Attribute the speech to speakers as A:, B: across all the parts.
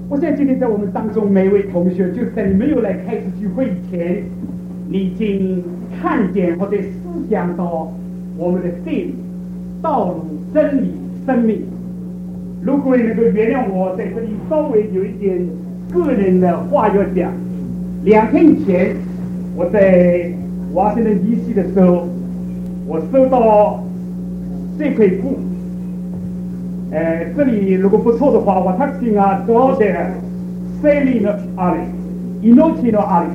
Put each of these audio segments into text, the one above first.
A: 我现在今天在我们当中每一位同学，就是在你没有来开始聚会以前，你已经看见或者思想到我们的对立、道路、真理、生命。如果你能够原谅我，在这里稍微有一点个人的话要讲。2天以前，我在华盛顿 DC 的时候，我收到这块布。这里如果不错的话，我他听啊多的 Selling Ali, Inotino Ali.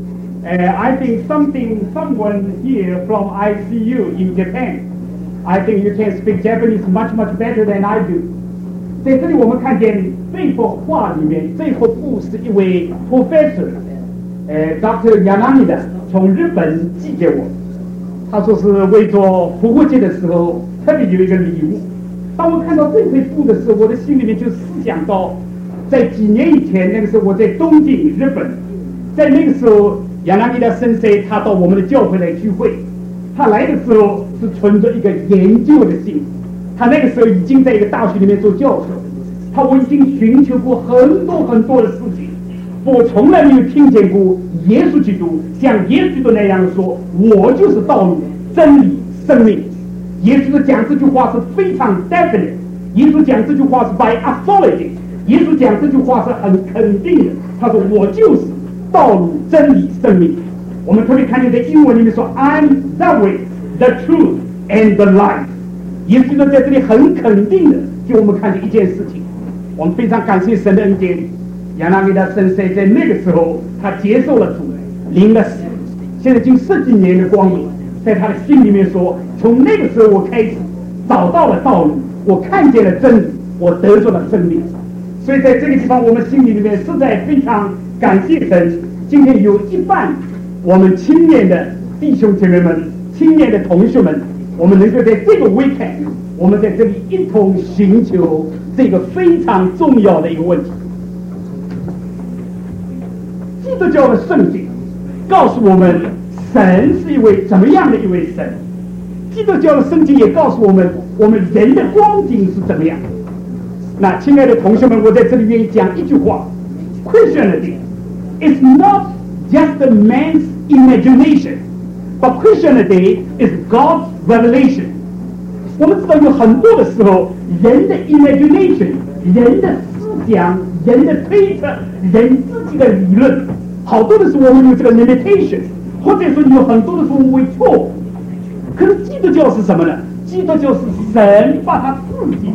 A: I think someone here from ICU in Japan. I think you can speak Japanese much better than I do. 在这里我们看见这幅画里面，这幅布是一位 professor, Dr. Yanamida 从日本寄给我。他说是为做复活节的时候特别有一个礼物。当我看到这块布的时候，我的心里面就思想到，在几年以前，那个时候我在东京日本，在那个时候亚拉米达先生他到我们的教会来聚会，他来的时候是存着一个研究的心，他那个时候已经在一个大学里面做教授，他我已经寻求过很多的事情，我从来没有听见过耶稣基督像耶稣基督那样说，我就是道路、真理、生命。耶稣讲这句话是非常 definite， 耶稣讲这句话是 by authority， 耶稣讲这句话是很肯定的，他说我就是道路、真理、生命。我们特别看见在英文里面说 I'm the way, the truth and the life。 耶稣在这里很肯定的给我们看见一件事情，我们非常感谢神的恩典。亚拿米达先生在那个时候他接受了主，领了死，现在已经10几年的光明，在他的心里面说，从那个时候我开始找到了道路，我看见了真理，我得着了生命。所以在这个地方我们心里面实在非常感谢神，今天有一半我们青年的弟兄姐妹们、青年的同学们，我们能够在这个 weekend 我们在这里一同寻求这个非常重要的一个问题。基督教的圣经告诉我们神是一位怎么样的一位神，基督教的圣经也告诉我们我们人的光景是怎么样。那亲爱的同学们，我在这里愿意讲一句话， Christianity is not just a man's imagination, but Christianity is God's revelation。 我们知道有很多的时候，人的 imagination， 人的思想，人的推测，人自己的理论，好多的时候我们有这个 limitation， 或者说有很多的时候我们会错误。可是基督教是什么呢？基督教是神把他自己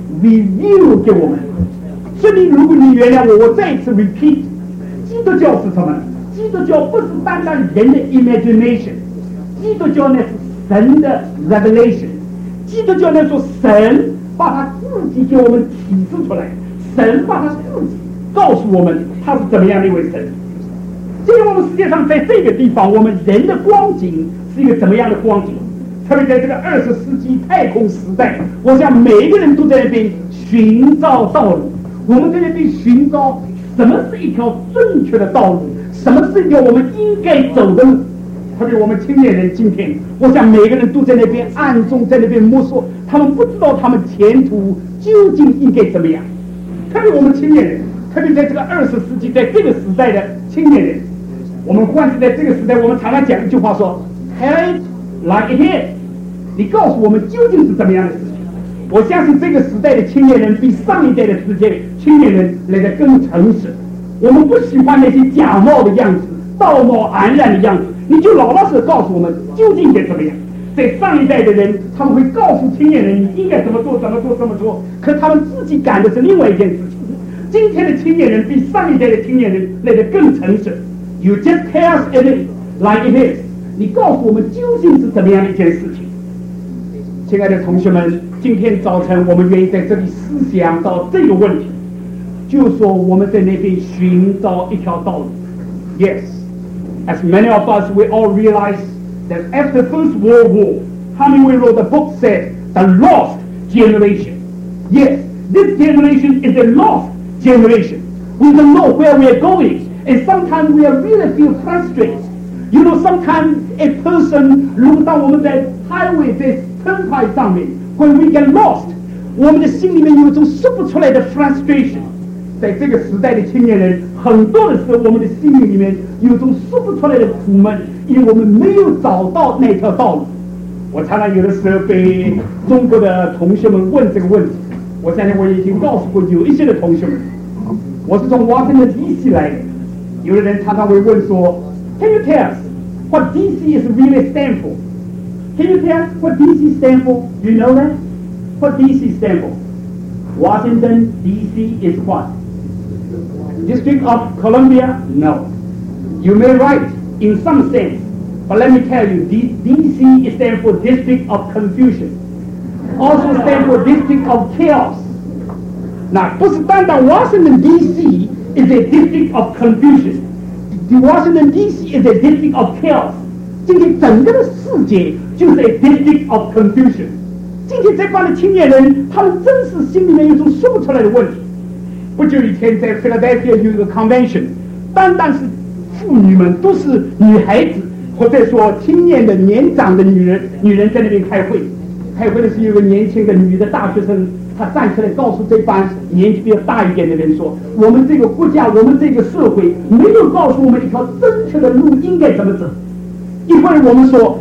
A: reveal 给我们。所以如果你原谅我，我再一次 repeat， 基督教是什么呢？基督教不是单单人的 imagination， 基督教呢是神的 revelation。 基督教呢说神把他自己给我们启示出来，神把他自己告诉我们他是怎么样的一位神。今天我们世界上在这个地方，我们人的光景是一个怎么样的光景？特别在这个20世纪太空时代，我想每一个人都在那边寻找道路，我们在那边寻找什么是一条正确的道路，什么是一条我们应该走的路。特别我们青年人今天，我想每个人都在那边暗中在那边摸索，他们不知道他们前途究竟应该怎么样。特别我们青年人，特别在这个20世纪，在这个时代的青年人，我们换是在这个时代，我们常常讲一句话说 Tell it like it is， 你告诉我们究竟是怎么样的事情。我相信这个时代的青年人比上一代的青年人来得更诚实。我们不喜欢那些假冒的样子，道貌岸然的样子，你就老实告诉我们究竟应该怎么样。在上一代的人，他们会告诉青年人你应该怎么做，可他们自己干的是另外一件事情。今天的青年人比上一代的青年人来得更诚实。You just tell us it like it is， 你告诉我们究竟是怎么样的一件事情。亲爱的同学们，今天早晨我们愿意在这里思想到这个问题，就是说我们在那边寻找一条道路。 Yes, as many of us, we all realize that after the First World War, Hemingway wrote a book said, The Lost Generation. Yes, this generation is a lost generation. We don't know where we are going, and sometimes we really feel frustrated. You know, sometimes a person 如果当我们在 highway 在 turnpike 上面 when we get lost， 我们的心里面有一种说不出来的 frustration。 在这个时代的青年人，很多的时候我们的心灵里面有种说不出来的苦闷，因为我们没有找到那条道路。我常常有的时候被中国的同学们问这个问题，我相信我已经告诉过有一些的同学们，我是从华盛顿 DC 来的，有的人常常会问说 ，Can you tell us what DC is really stand for? Can you tell us what DC stand for? Do you know that? What DC stand for? Washington DC is what? District of Columbia? No. You may write in some sense, but let me tell you, DC stands for District of Confusion. Also stands for District of Chaos. 那不是单单 Washington DC is a district of confusion. The Washington DC is a district of chaos. 今天整个的世界就是 a district of confusion. 今天这帮的青年人，他们真是心里面有种说不出来的问题。不久以前在 Philadelphia 有一个 convention， 单单是妇女们都是女孩子，或者说青年的年长的女人在那边开会。开会的时候，有个年轻的女的大学生，她站出来告诉这帮年纪比较大一点的人说：“我们这个国家，我们这个社会没有告诉我们一条正确的路应该怎么走。一会儿我们说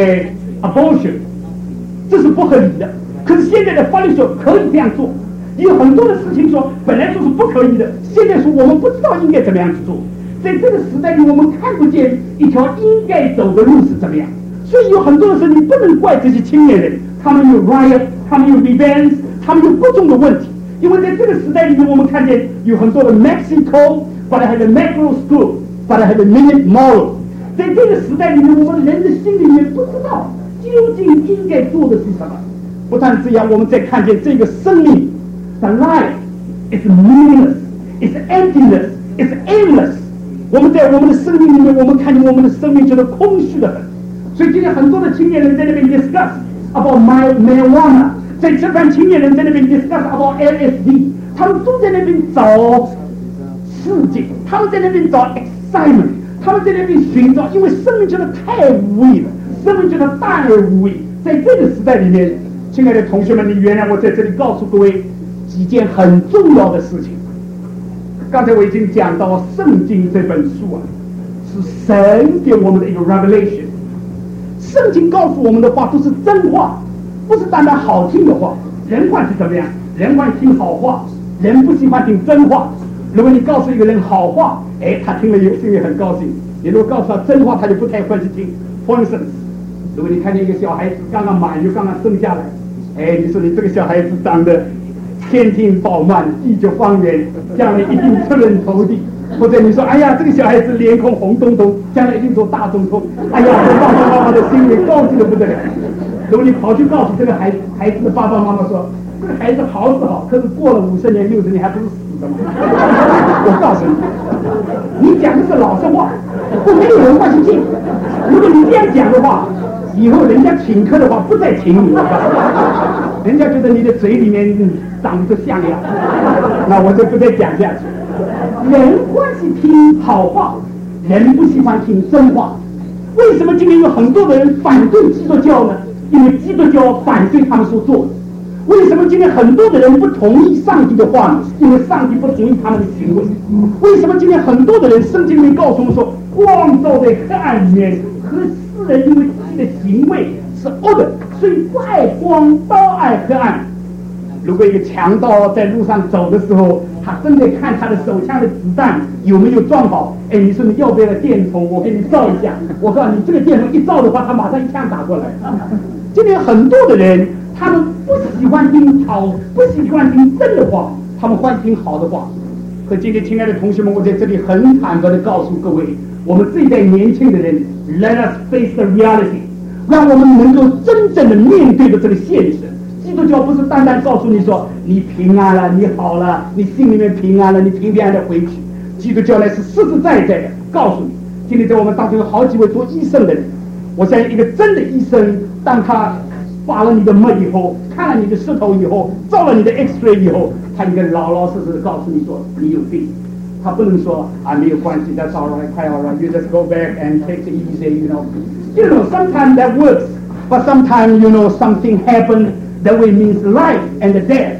A: ，abortion， 这是不合理的，可是现在的法律说可以这样做。有很多的事情说本来说是不可以的，现在说我们不知道应该怎么样去做。在这个时代里，我们看不见一条应该走的路是怎么样。所以有很多的时候，你不能怪这些青年人。”他们有 riot， 他们有 revenge， 他们有各种的问题。因为在这个时代里面，我们看见有很多的 Mexico，but I have a macro school，but I have a minute moral。在这个时代里面，我们人的心里面不知道究竟应该做的是什么。不但这样，我们再看见这个生命 ，the life is meaningless，is emptiness，is aimless。我们在我们的生命里面，我们看见我们的生命就是空虚的很。所以今天很多的青年人在那边 discuss。about marijuana， 在这班青年人在那边 discuss about LSD， 他们都在那边找刺激，他们在那边找 excitement， 他们在那边寻找，因为生命觉得太无味了，生命觉得大而无味。在这个时代里面，亲爱的同学们，你原谅我在这里告诉各位几件很重要的事情。刚才我已经讲到圣经这本书啊，是神给我们的一个 revelation。圣经告诉我们的话都是真话，不是单单好听的话。人惯是怎么样？人惯听好话，人不喜欢听真话。如果你告诉一个人好话，他听了以后心里很高兴；你如果告诉他真话，他就不太欢喜听。For instance， 如果你看见一个小孩子刚刚满月，刚刚生下来，你说你这个小孩子长得天庭饱满，地久方圆，将来一定出人头地。或者你说，哎呀，这个小孩子脸孔红彤彤，将来一定做大总统。哎呀，这爸爸妈妈的心里高兴的不得了。如果你跑去告诉这个孩子的爸爸妈妈说，这个孩子好是好，可是过了50年、60年还不是死的吗？我告诉你，你讲的是老实话，没有人会去信。如果你这样讲的话，以后人家请客的话不再请你了，人家觉得你的嘴里面长着象牙，那我就不再讲下去。人欢喜听好话，人不喜欢听真话。为什么今天有很多的人反对基督教呢？因为基督教反对他们所做的。为什么今天很多的人不同意上帝的话呢？因为上帝不同意他们的行为。为什么今天很多的人圣经里告诉我们说，光照在黑暗里面，和世人因为自己的行为是恶的，所以不爱光，倒爱黑暗。如果一个强盗在路上走的时候，他正在看他的手枪的子弹有没有装好，你说你要不要个电筒，我给你照一下。我告诉你，这个电筒一照的话，他马上一枪打过来。今天很多的人，他们不喜欢听好，不喜欢听真的话，他们欢听好的话。可今天亲爱的同学们，我在这里很坦白的告诉各位，我们这一代年轻的人 ，Let us face the reality， 让我们能够真正的面对的这个现实。基督教不是单单告诉你说你平安了，你好了，你心里面平安了，你平安的回去。基督教呢是实实在在的告诉你。今天在我们当中有好几位做医生的人，我相信一个真的医生，当他拔了你的脉以后，看了你的舌头以后，照了你的 X-ray 以后，他应该老老实实的告诉你说你有病。他不能说没有关系 ，That's all right, quite all right. You just go back and take it easy, you know. You know, sometimes that works, but sometimes you know something happened. That way means life and death.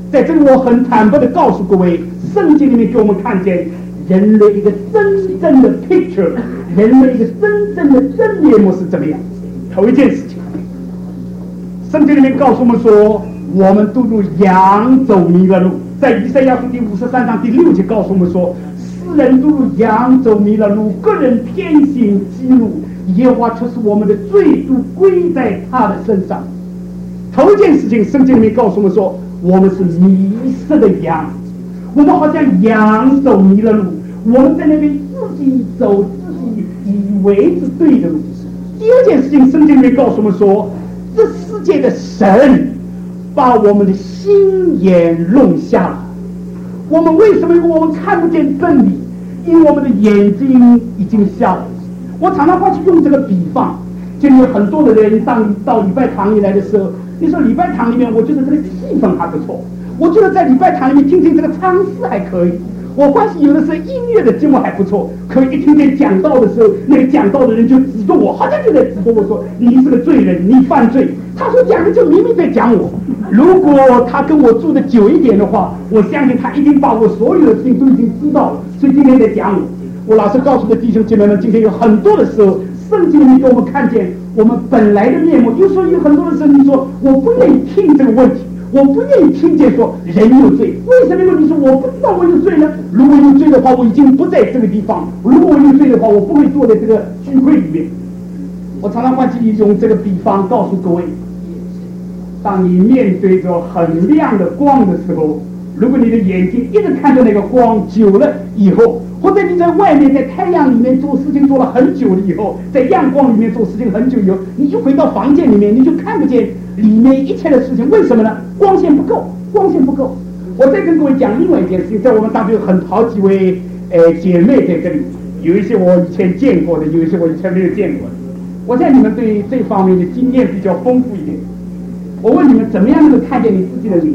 A: 在这里我很坦白的告诉各位，圣经里面给我们看见人类一个真正的 picture， 人类一个真正的真面目是怎么样。头一件事情，圣经里面告诉我们说，我们都如羊走迷了路。在以赛亚书第53章第6节告诉我们说，世人都如羊走迷了路，个人偏行己路，耶和华却是我们的罪都归在他的身上。头一件事情，圣经里面告诉我们说，我们是迷失的羊，我们好像羊走迷了路，我们在那边自己走自己以为是对的路。第二件事情，圣经里面告诉我们说，这世界的神把我们的心眼弄瞎了。我们为什么我们看不见真理？因为我们的眼睛已经瞎了。我常常会去用这个比方，就有很多的人到礼拜堂里来的时候，你说礼拜堂里面，我觉得这个气氛还不错，我觉得在礼拜堂里面听听这个唱诗还可以，我关系有的时候音乐的节目还不错，可以一听见讲道的时候，那个讲道的人就指着我，好像就在指着我说你是个罪人，你犯罪。他说讲的就明明在讲我。如果他跟我住的久一点的话，我相信他一定把我所有的事情都已经知道了，所以今天在讲我。我老是告诉的弟兄姐妹们，今天有很多的时候，圣经里面给我们看见我们本来的面目。有时候有很多的时候，你说我不愿意听这个问题，我不愿意听见说人有罪，为什么呢？你说我不知道我有罪呢？如果有罪的话，我已经不在这个地方；如果我有罪的话，我不会坐在这个聚会里面。我常常会用这个比方告诉各位，当你面对着很亮的光的时候，如果你的眼睛一直看着那个光，久了以后，或者你在外面在太阳里面做事情做了很久了以后，在阳光里面做事情很久以后，你一回到房间里面，你就看不见里面一切的事情。为什么呢？光线不够，光线不够。我再跟各位讲另外一件事情，在我们当中有好几位姐妹在这里，有一些我以前见过的，有一些我以前没有见过的。我想你们对这方面的经验比较丰富一点。我问你们，怎么样能够看见你自己的脸？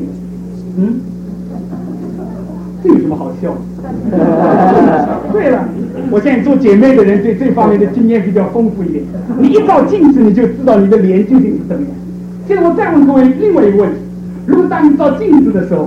A: 这有什么好笑的？对了，我现在做姐妹的人对这方面的经验比较丰富一点。你一照镜子，你就知道你的脸究竟是怎么样。现在我再问各位另外一个问题：如果当你照镜子的时候，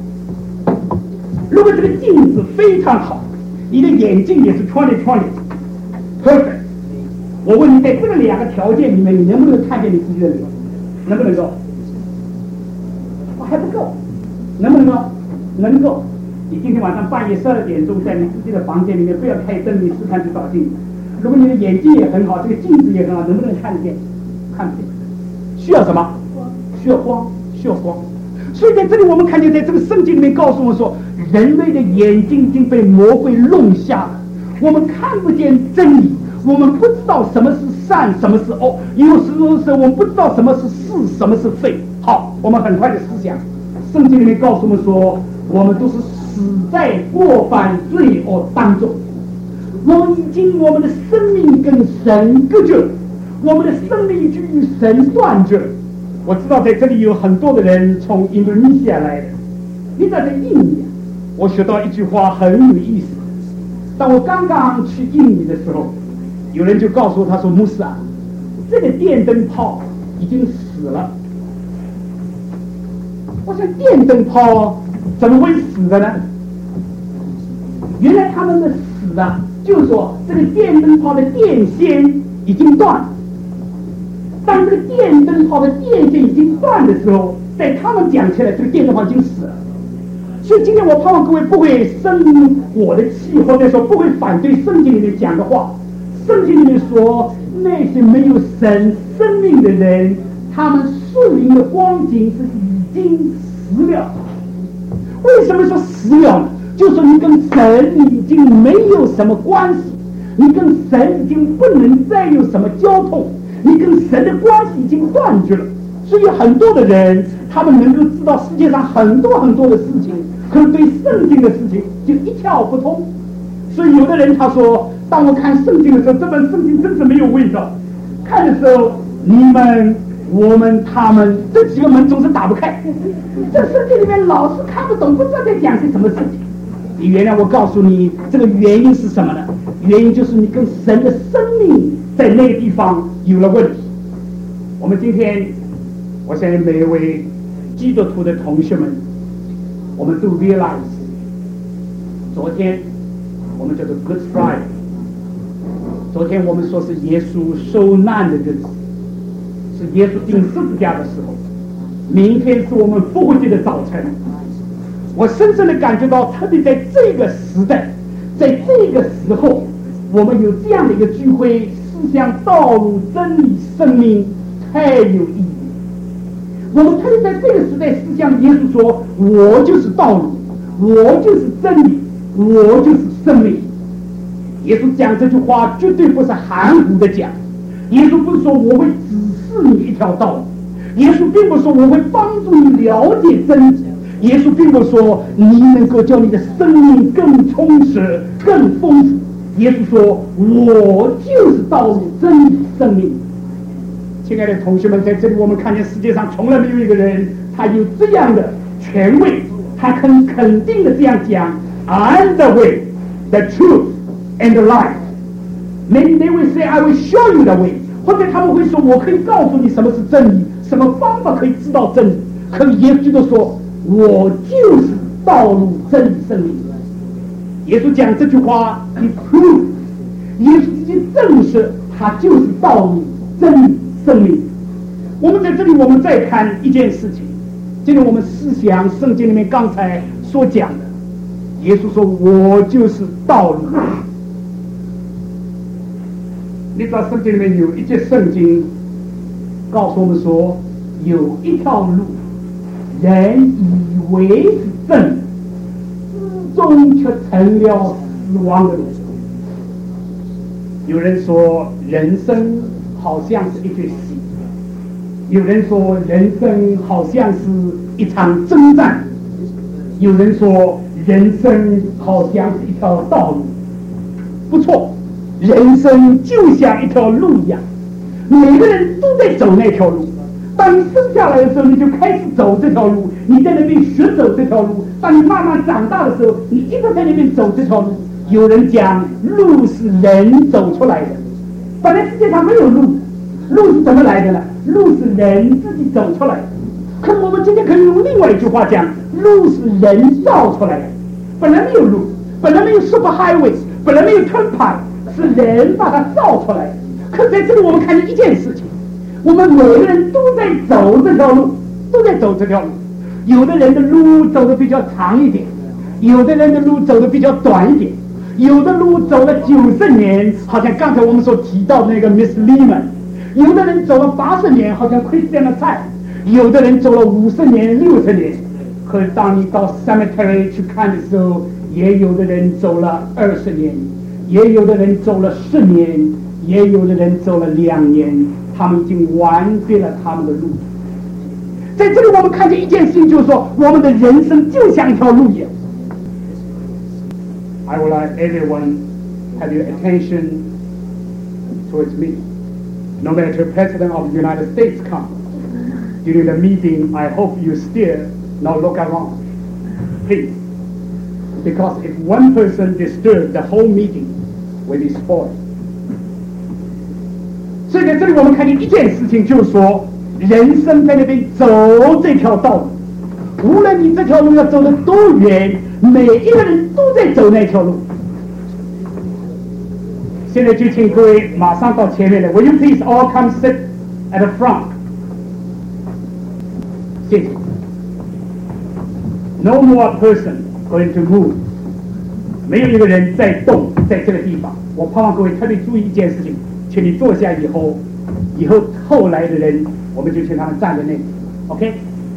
A: 如果这个镜子非常好，你的眼睛也是20/20 perfect， 我问你，在这个两个条件里面，你能不能看见你自己的脸？能不能够？还不够。能不能够？能够。你今天晚上半夜12点钟在你自己的房间里面，不要开灯，你试看去照镜子。如果你的眼睛也很好，这个镜子也很好，能不能看得见？看不见。需要什么？需要光，需要光。所以在这里我们看见，在这个圣经里面告诉我们说，人类的眼睛已经被魔鬼弄瞎了，我们看不见真理，我们不知道什么是善，什么是恶，有时候我们不知道什么是是，什么是非。好，我们很快的思想，圣经里面告诉我们说，我们都是死在过犯罪恶当中，我们的生命跟神隔绝，我们的生命就与神断绝。我知道在这里有很多的人从印度尼西亚来的，你在印尼，我学到一句话很有意思。当我刚刚去印尼的时候，有人就告诉我，他说牧师啊，这个电灯泡已经死了。我想电灯泡怎么会死的呢？原来他们的死啊，就是说这个电灯泡的电线已经断了。当这个电灯泡的电线已经断的时候，在他们讲起来，这个电灯泡已经死了。所以今天我盼望各位不会生我的气，或者说不会反对圣经里面讲的话。圣经里面说，那些没有神生命的人，他们属灵的光景是已经死了。为什么说死了呢？就是说你跟神已经没有什么关系，你跟神已经不能再有什么交通，你跟神的关系已经断绝了。所以很多的人，他们能够知道世界上很多很多的事情，可是对圣经的事情就一窍不通。所以有的人他说，当我看圣经的时候，这本圣经真是没有味道。看的时候，你们、我们、他们这几个门总是打不开。这圣经里面老是看不懂，不知道在讲些什么事情。你原谅我告诉你，这个原因是什么呢？原因就是你跟神的生命在那个地方有了问题。我们今天，我相信每一位基督徒的同学们， 我们都 realize， 昨天我们叫做 Good Friday， 昨天我们说是耶稣受难的日子，是耶稣钉十字架的时候。明天是我们复活节的早晨。我深深的感觉到，特别在这个时代，在这个时候，我们有这样的一个聚会，思想道路、真理、生命，太有意义。我们特别在这个时代，思想耶稣说：“我就是道路，我就是真理，我就是生命。”耶稣讲这句话绝对不是含糊的讲，耶稣不是说我会指示你一条道路，耶稣并不是说我会帮助你了解真理，耶稣并不是说你能够叫你的生命更充实、更丰富。耶稣说：“我就是道路、真理、生命。”亲爱的同学们，在这里我们看见世界上从来没有一个人他有这样的权威，他肯定的这样讲 ：“I'm the way, the truth, and the life.” Maybe they will say, "I will show you the way." 或者他们会说：“我可以告诉你什么是真理，什么方法可以知道真理。”可是耶稣基督说：“我就是道路、真理、生命。”耶稣讲这句话 ，He proved， 耶稣自己证实他就是道路、真理、生命。我们在这里，我们再看一件事情，今天我们思想圣经里面刚才所讲的，耶稣说：“我就是道路。”你知道圣经里面有一节圣经告诉我们说，有一条路，人以为是正，至终却成了死亡的路。有人说人生好像是一句戏，有人说人生好像是一场征战，有人说人生好像是一条道路。不错，人生就像一条路一样，每个人都在走那条路。当你生下来的时候，你就开始走这条路，你在那边学走这条路。当你慢慢长大的时候，你一直在那边走这条路。有人讲，路是人走出来的，本来世界上没有路，路是怎么来的呢？路是人自己走出来的。可我们今天可以用另外一句话讲，路是人造出来的。本来没有路，本来没有 super highway， 本来没有 turnpike， 是人把它造出来的。可在这里我们看见一件事情，我们每个人都在走这条路，都在走这条路。有的人的路走得比较长一点，有的人的路走得比较短一点，有的路走了90年，好像刚才我们所提到的那个 Miss Lehman， 有的人走了80年，好像 Christian Tsai， 有的人走了50年、60年。可是当你到 cemetery 去看的时候，也有的人走了20年，也有的人走了10年，也有的人走了2年，他们已经完毕了他们的路。在这里我们看见一件事情，就是说我们的人生就像一条路一样。I would like everyone have your attention towards me. No matter the President of the United States comes during the meeting, I hope you still not look around, please. Because if one person disturbs the whole meeting, will be spoiled. 所以在这里我们看见一件事情，就是说人生在那边走这条道路，无论你这条路要走得多远，每一个人都在走那条路。现在就请各位马上到前面来。Will you please all come sit at the front？ 谢谢。No more person going to move。没有一个人在动，在这个地方。我盼望各位特别注意一件事情，请你坐下以后后来的人，我们就请他们站在那里。OK？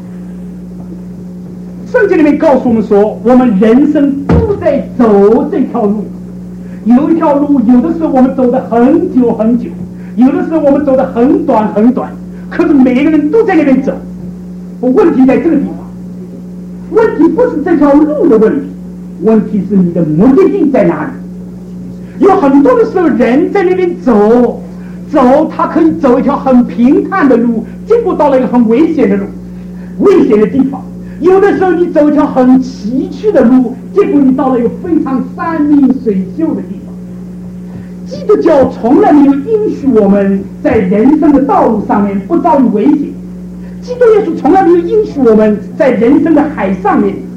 A: 圣经里面告诉我们说，我们人生都在走这条路。有一条路，有的时候我们走得很久很久，有的时候我们走得很短很短，可是每一个人都在那边走。问题在这个地方，问题不是这条路的问题，问题是你的目的地在哪里。有很多的时候人在那边走，他可以走一条很平坦的路，结果到了一个很危险的路，危险的地方。有的时候你走一条很崎岖的路，结果你到了一个非常山明水秀的地方。基督教从来没有允许我们在人生的道路上面不遭遇危险，基督耶稣从来没有允许我们在人生的海上面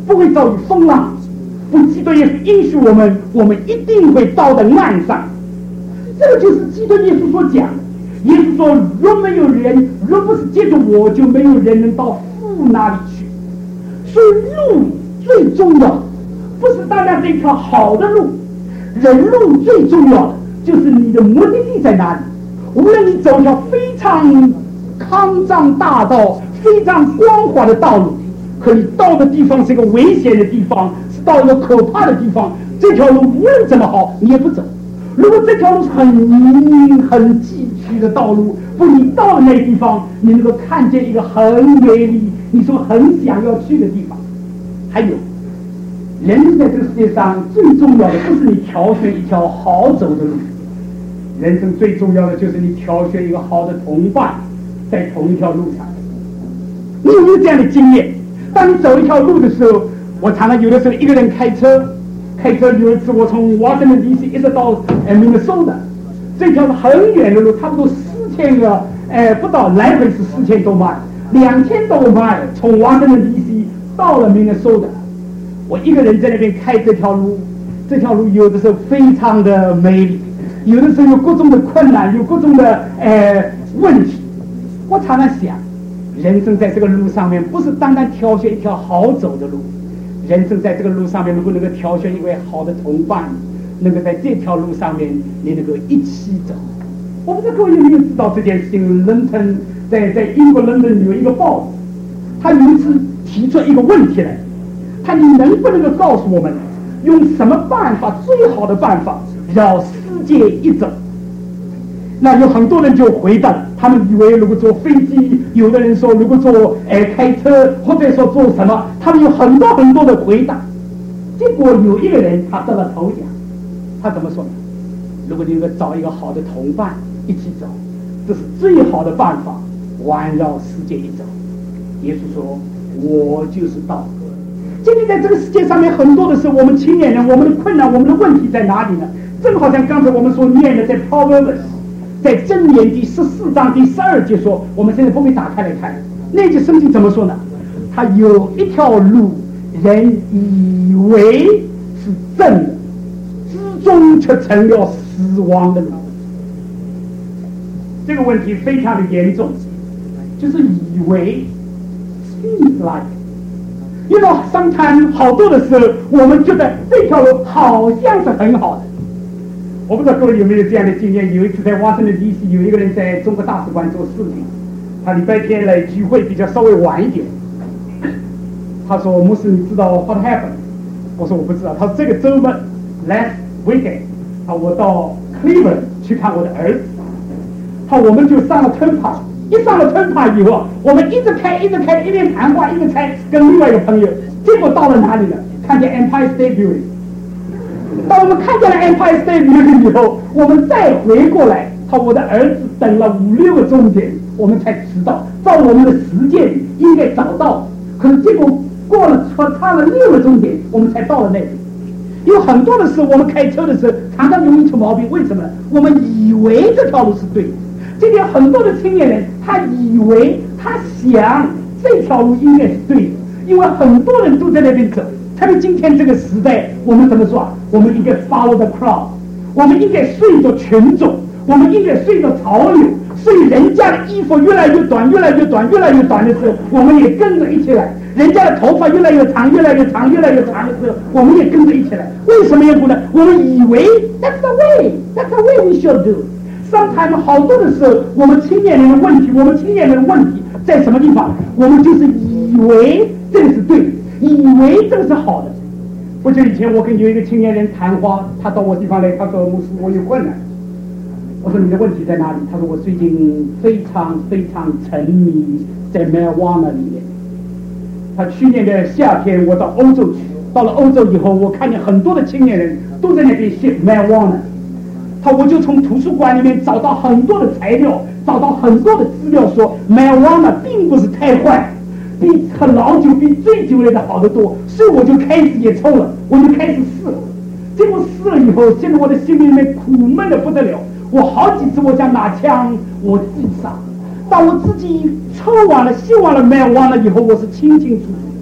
A: 不会遭遇风浪。不，基督耶稣应许我们，我们一定会到的岸上。这个就是基督耶稣所讲的。耶稣说：“若没有人，若不是借着我，就没有人能到父那里去。”所以路最重要的不是单单是一条好的路，人路最重要的就是你的目的地在哪里。无论你走一条非常康庄大道、非常光滑的道路，可你到的地方是一个危险的地方，是到一个可怕的地方，这条路无论怎么好，你也不走。如果这条路是很泥很崎岖的道路，不，你到了那个地方，你能够看见一个很美丽、你说很想要去的地方。还有，人在这个世界上最重要的不是你挑选一条好走的路，人生最重要的就是你挑选一个好的同伴，在同一条路上。你有没有这样的经验？当你走一条路的时候，我常常有的时候一个人开车有一次我从华盛顿 DC 一直到Minnesota，这条很远的路，差不多4000个不到，来回是4000多迈，2000多迈从华盛顿 DC 到了Minnesota。我一个人在那边开这条路有的时候非常的美丽，有的时候有各种的困难，有各种的问题。我常常想，人生在这个路上面不是单单挑选一条好走的路，人生在这个路上面，如果能够挑选一位好的同伴，能够在这条路上面你能够一起走。我不知道各位有没有知道这件事情。伦敦在英国伦敦有一个报纸，他有一次提出一个问题来，他你能不能够告诉我们，用什么办法，最好的办法绕世界一周？那有很多人就回答，他们以为如果坐飞机，有的人说如果坐开车，或者说做什么，他们有很多很多的回答。结果有一个人他得了头奖，他怎么说呢？如果你能够找一个好的同伴一起走，这是最好的办法，环绕世界一周。耶稣说：“我就是道。”今天在这个世界上面，很多的时候，我们青年人，我们的困难，我们的问题在哪里呢？正好像刚才我们所念的，在 Proverbs， 在箴言第14章第12节说，我们现在不会打开来看，那句圣经怎么说呢？他有一条路，人以为是正的，之中却成了死亡的路。这个问题非常的严重，就是以为 seems like。You know, sometimes 好多的时候，我们觉得这条路好像是很好的。我不知道各位有没有这样的经验？有一次在华盛顿 DC， 有一个人在中国大使馆做视频，他礼拜天来聚会比较稍微晚一点。他说：“牧师，你知道 what happened？” 我说：“我不知道。”他说：“这个周末 last weekend， 我到 Cleveland 去看我的儿子。我们就上了 Turnpike。一上了 Turnpike 以后，我们一直开，一边谈话一边开，跟另外一个朋友，结果到了哪里了？看见 Empire State Building。当我们看见了 Empire State Building 以后，我们再回过来，我的儿子等了5-6个钟点，我们才迟到。照我们的时间应该早到，可是结果过了差了6个钟点，我们才到了那里。有很多的时候，我们开车的时候常常容易出毛病，为什么？我们以为这条路是对的。今天很多的青年人，他以为他想这条路应该是对的，因为很多人都在那边走。特别今天这个时代，我们怎么说？我们应该 follow the crowd， 我们应该随着群众，我们应该随着潮流。所以人家的衣服越来越短的时候，我们也跟着一起来；人家的头发越来越长的时候，我们也跟着一起来。为什么要不呢？我们以为 that's the way we should do。Sometimes 好多的时候，我们青年人的问题在什么地方？我们就是以为这个是对的，以为这个是好的。不久以前，我跟有一个青年人谈话，他到我地方来，他说：“牧师，我有困难。”我说：“你的问题在哪里？”他说：“我最近非常沉迷在 marijuana 里面。”他去年的夏天，我到欧洲去，到了欧洲以后，我看见很多的青年人都在那边吸 marijuana。我就从图书馆里面找到很多的材料，找到很多的资料，说 marijuana 并不是太坏，比喝老酒比醉酒来的好得多，所以我就开始也抽了，我就开始试了。结果试了以后，现在我的心里面苦闷的不得了。我好几次我想拿枪我自杀，当我自己抽完了吸完了marijuana以后，我是清楚，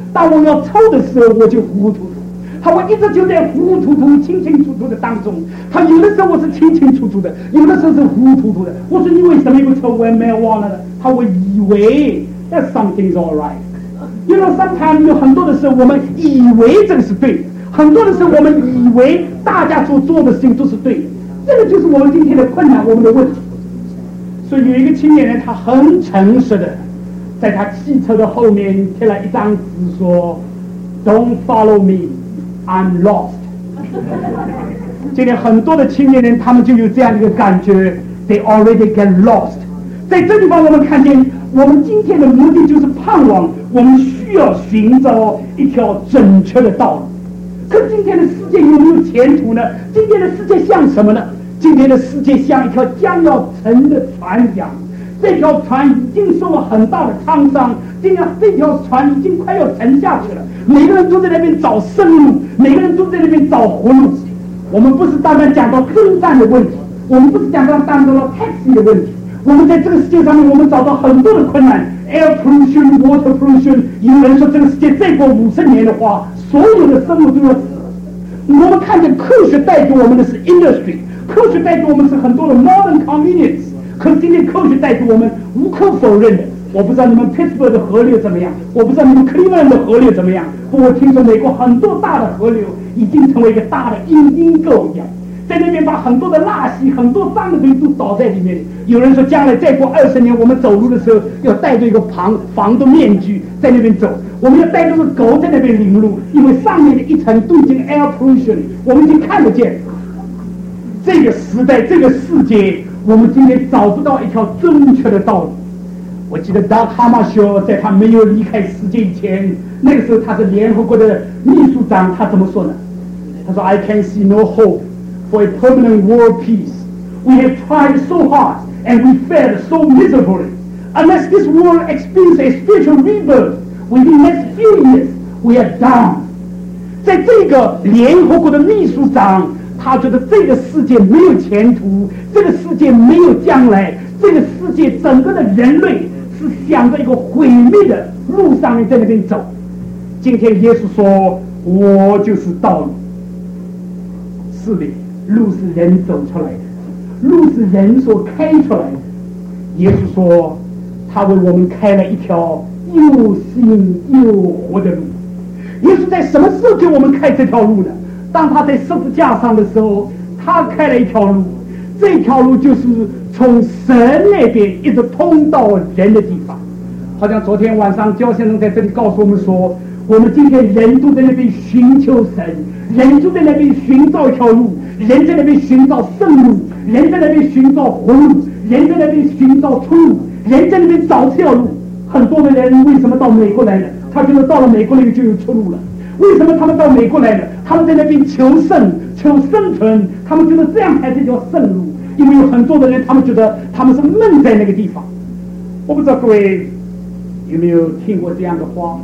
A: 当我要抽的时候，我就糊糊涂涂。他我一直就在糊糊涂涂、清清楚楚的当中。他有的时候我是清清楚楚的，有的时候是糊糊涂涂的。我说你为什么不抽？我也没有忘了呢。他我以为 that something's all right。因为sometimes有很多的时候我们以为这个是对的，很多的时候我们以为大家所做的事情都是对的，这个就是我们今天的困难，我们的问题。所以有一个青年人，他很诚实的，在他汽车的后面贴了一张纸，说 "Don't follow me, I'm lost"。今天很多的青年人，他们就有这样的一个感觉 ，They already get lost。在这地方，我们看见，我们今天的目的就是盼望，我们需要寻找一条正确的道路。可今天的世界有没有前途呢？今天的世界像什么呢？今天的世界像一条将要沉的船一样，这条船已经受了很大的沧桑，这条船已经快要沉下去了。每个人都在那边找生路，每个人都在那边找活路。我们不是单单讲到征战的问题，我们不是讲到单单到 taxi 的问题。我们在这个世界上面，我们找到很多的困难 ，air pollution、water pollution。有人说这个世界再过50年的话，所有的生物都要死。我们看见科学带给我们的是 industry， 科学带给我们是很多的 modern convenience。可是今天科学带给我们无可否认的，我不知道你们 Pittsburgh 的河流怎么样，我不知道你们 Cleveland 的河流怎么样。不过我听说美国很多大的河流已经成为一个大的阴沟一样。在那边把很多的垃圾、很多脏的东西都倒在里面。有人说，将来再过20年，我们走路的时候要戴着一个防毒面具在那边走，我们要带着个狗在那边领路，因为上面的一层都已经 air pollution， 我们已经看得见。这个时代、这个世界，我们今天找不到一条正确的道路。我记得 Dag Hammarskjöld 在他没有离开世界以前，那个时候他是联合国的秘书长，他怎么说呢？他说 ：“I can see no hope。for a permanent world peace. We have tried so hard and we failed so miserably. Unless this world experiences a spiritual rebirth within the next few years, we are done." 在这个联合国的秘书长，他觉得这个世界没有前途，这个世界没有将来，这个世界整个的人类是向着一个毁灭的路上面在那边走。今天耶稣说：“我就是道路。”是的。路是人走出来的，路是人所开出来的。耶稣说，他为我们开了一条又新又活的路。耶稣在什么时候给我们开这条路呢？当他在十字架上的时候，他开了一条路，这条路就是从神那边一直通到人的地方。好像昨天晚上焦先生在这里告诉我们说，我们今天人都在那边寻求神，人都在那边寻找一条路，人在那边寻找圣路，人在那边寻找活路，人在那边寻找出路，人在那边找这条路。很多的人为什么到美国来了？他觉得到了美国那个就有出路了。为什么他们到美国来了？他们在那边求生存，他们觉得这样才是条圣路。因为有很多的人，他们觉得他们是闷在那个地方。我不知道各位有没有听过这样的话？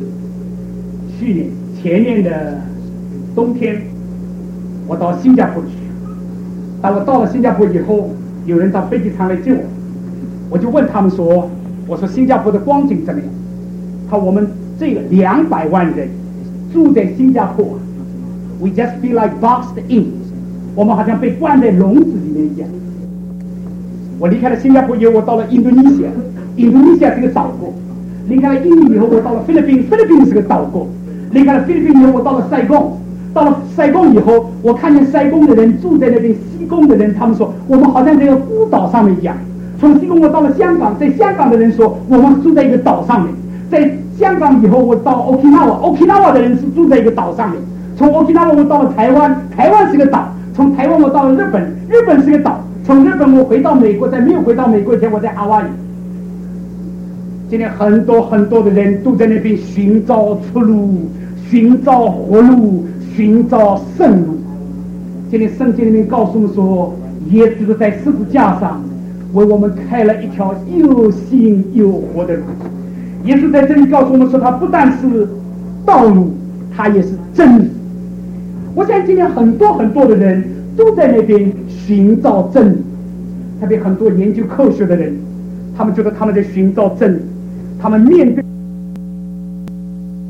A: 前年的冬天，我到新加坡去。当我到了新加坡以后，有人到飞机场来接我，我就问他们说：“我说新加坡的光景怎么样？”他说：“我们这个200万人住在新加坡 ，we just feel like boxed in， 我们好像被关在笼子里面一样。”我离开了新加坡以后，我到了印度尼西亚，印度尼西亚是个岛国。离开了印尼以后，我到了菲律宾，菲律宾是个岛国。离开了菲律宾以后，我到了塞贡。到了塞贡以后，我看见塞贡的人住在那边，西贡的人他们说我们好像在一个孤岛上面一样。从西贡我到了香港，在香港的人说我们住在一个岛上面。在香港以后，我到 Okinawa 的人是住在一个岛上面。从 Okinawa 我到了台湾，台湾是个岛。从台湾我到了日本，日本是个岛。从日本我回到美国，在没有回到美国以前，我在夏威夷。今天很多很多的人都在那边寻找出路，寻找活路，寻找圣路。今天圣经里面告诉我们说，耶稣在十字架上为我们开了一条又新又活的路。耶稣在这里告诉我们说，他不但是道路，他也是真理。我相信今天很多很多的人都在那边寻找真理，特别很多研究科学的人，他们觉得他们在寻找真理，他们面对